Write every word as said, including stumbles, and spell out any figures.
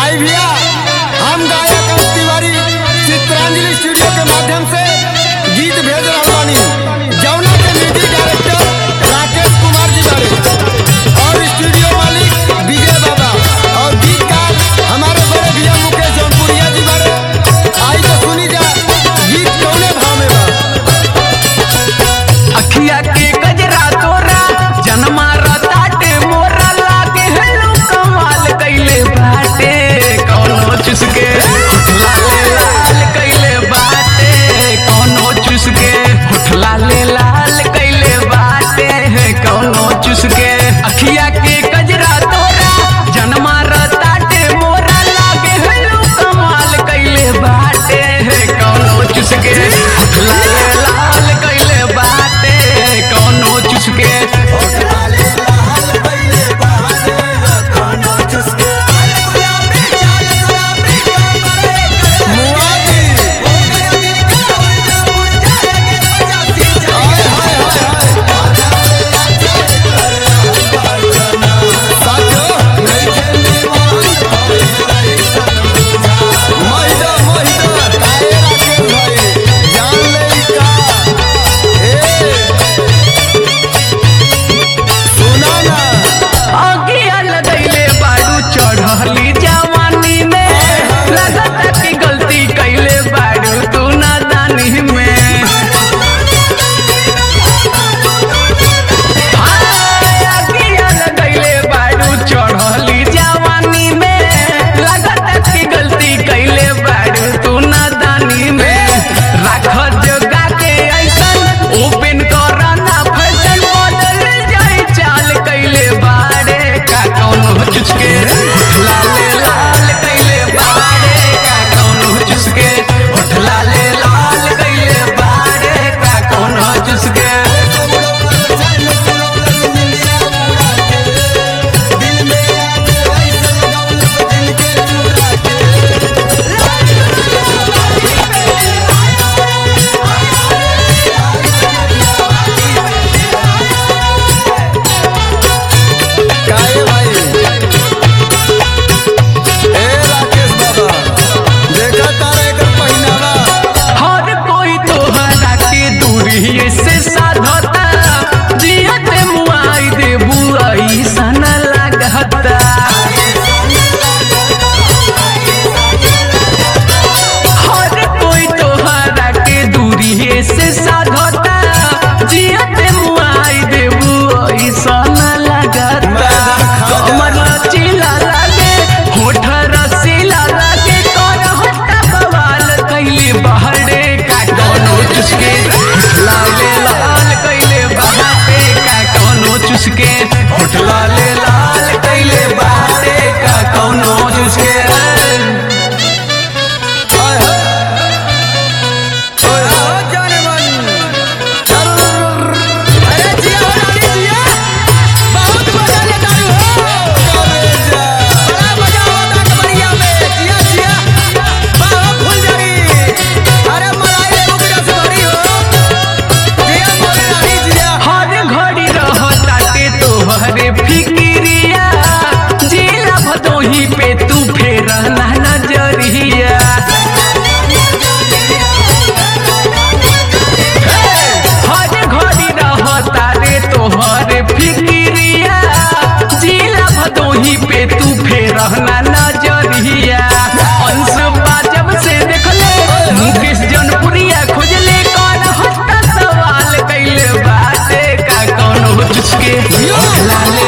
आई भैया हम गायक तिवारी चित्रांजलि स्टूडियो के माध्यम से गीत भेज रहा बानी जौना के म्यूजिक डायरेक्टर राकेश कुमार जी बारे और स्टूडियो मालिक विजय बाबा और गीतकार हमारे बड़े भैया मुकेश जौनपुरिया जी बारे। आई तो सुनी जा गीत कौने भाव में बा। अखिया के गजरा तोरा जन्मा रताटे मोरा लागे हेलो कमाल कइले बाटे कौनो चुसके लाले लाल कइले बाटे कौनो चुसके लाले लाल कइले बाटे कौनो चुसके अखिया के गजरा तोरा जन्मा रताटे मोरा लागे हेलो कमाल कइले बाटे कौनो चुसके लाले लाल कइले बाटे कौनो चुसके रहना नजरिया अंश बाजब से देखले मुकेश जौनपुरिया खोजले कौन हत्ता सवाल कइले बाटे का कौनो चुसके लाले